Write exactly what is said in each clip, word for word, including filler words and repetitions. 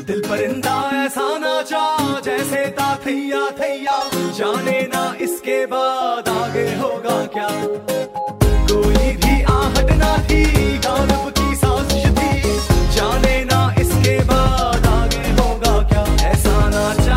दिल परिंदा ऐसा नाचा जैसे था थैया थैया, जाने ना इसके बाद आगे होगा क्या। कोई भी आहट ना थी, गालिब की साजिश थी, जाने ना इसके बाद आगे होगा क्या। ऐसा नाचा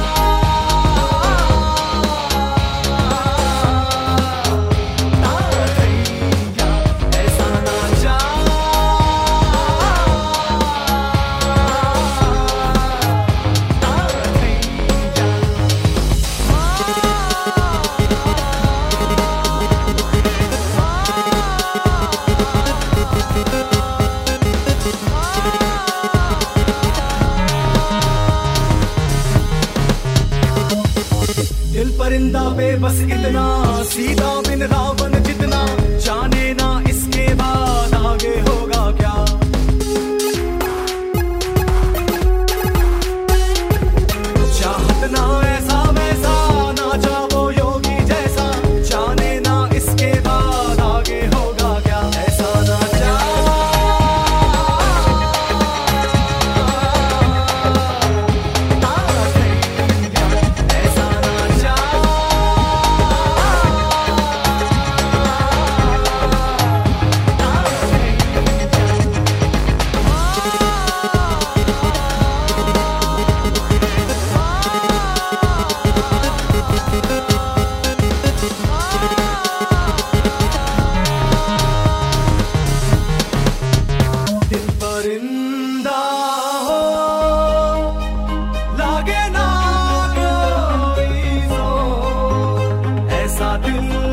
दिल परिंदा पे बस इतना, सीधा बिन रावण जितना, जाने ना इसके बाद आगे होगा क्या। चाहत ना ऐसा वैसा, नाचा वो योगी जैसा, जाने ना इसके बाद आगे होगा क्या। ऐसा नाचा परिंदा हो, लागे ना कोई जोर, ऐसा दिल